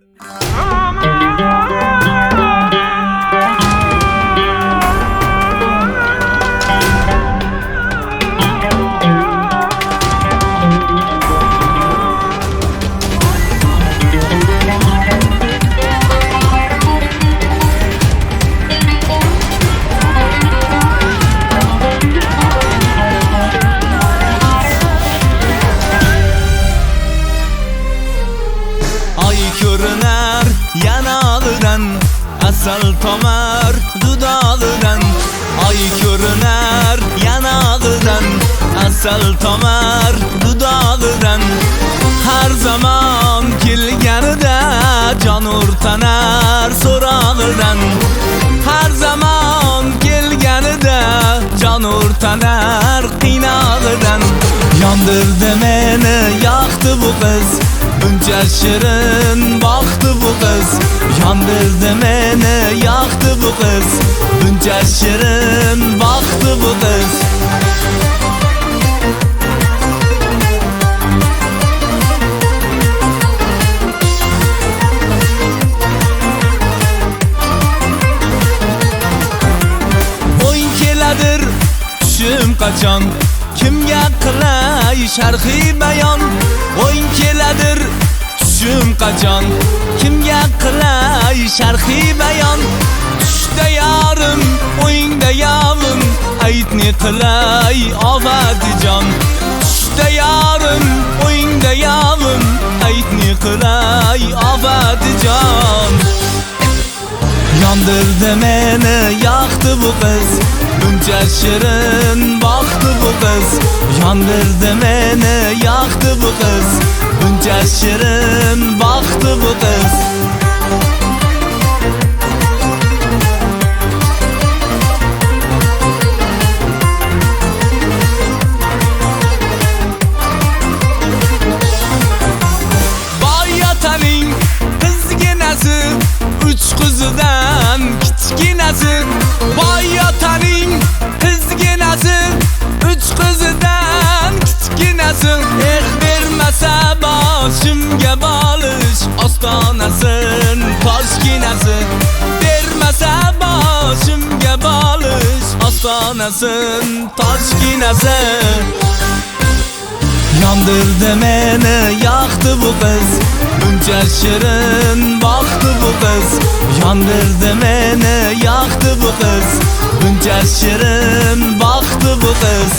Ko'rinar yanağıdan, asal tomar dudağıdan. Ay ko'rinar yanağıdan, asal tomar dudağıdan. Her zaman kelganida jon o'rtanar so'rog'idan. Her zaman kelganida jon o'rtanar qiynog'idan. Yondirdi meni, yoqdi bu qiz, buncha shirin boqdi bu qiz. Yondirdi meni, yoqdi bu qiz, buncha shirin boqdi bu qiz. O'yin keladir tushim qachon, kimga qilay sharhiy bayon. O'yin keladir tushim qachon, kimga qilay sharhiy bayon. Tushda yarim, o'yingda yavim, aytni qilay ovadijon. Tushda yarim, o'yingda yavim, aytni qilay ovadijon. Yondirdi meni, yoqdi bu qiz, buncha shirin boqdi bu qiz. Yondirdi meni, yoqdi bu qiz, buncha shirin boqdi bu qiz. Boyotaning qizginasi, uch qizidan kichkinasi. Boyotaning qizginasi, uch qizidan kichkinasi. Bermasa boshimga bolish, ostonasin toshginasi. Bermasa boshimga bolish, ostonasin toshginasi. Yondirdi meni, yoqdi bu qiz, buncha shirin boqdi bu qiz. Yondirdi meni, yoqdi bu qiz, buncha shirin boqdi bu qiz.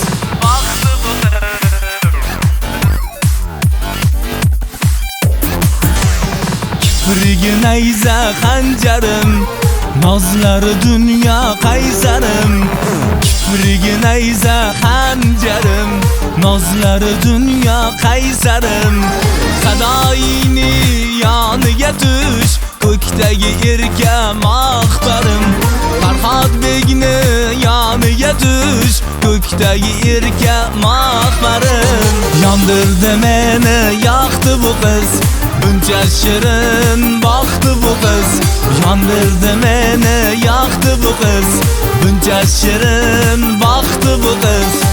Kiprigi nayza xanjarim, nozlari dunyo qaysarim. Kiprigi nayza xanjarim, nozlari dunyo qaysarim. Sadoyini yoniga tush, ko'kdagi erka maqbarim. Farhodbekni yoniga tush, ko'kdagi erka maqbarim. Yondirdi meni, yoqdi bu qiz, buncha shirin boqdi bu qiz. Yondirdi meni, yoqdi bu qiz, buncha shirin boqdi bu qiz.